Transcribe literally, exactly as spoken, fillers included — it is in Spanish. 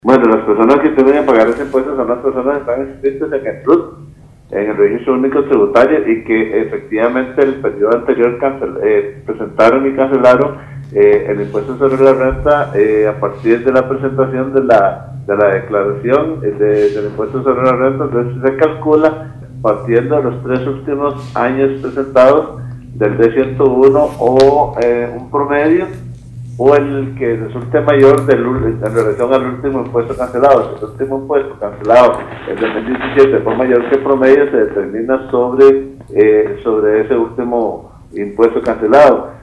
Bueno, las personas que tienen que pagar ese impuesto son las personas que están inscritas en el R U T, en el Registro Único Tributario, y que efectivamente el periodo anterior cancel, eh, presentaron y cancelaron eh, el impuesto sobre la renta eh, a partir de la presentación de la, de la declaración eh, de, del impuesto sobre la renta. Entonces se calcula partiendo de los tres últimos años presentados del D ciento uno o eh, un promedio, o el que resulte mayor del, en relación al último impuesto cancelado. Si el último impuesto cancelado, el de dos mil diecisiete, fue mayor que el promedio, se determina sobre, eh, sobre ese último impuesto cancelado.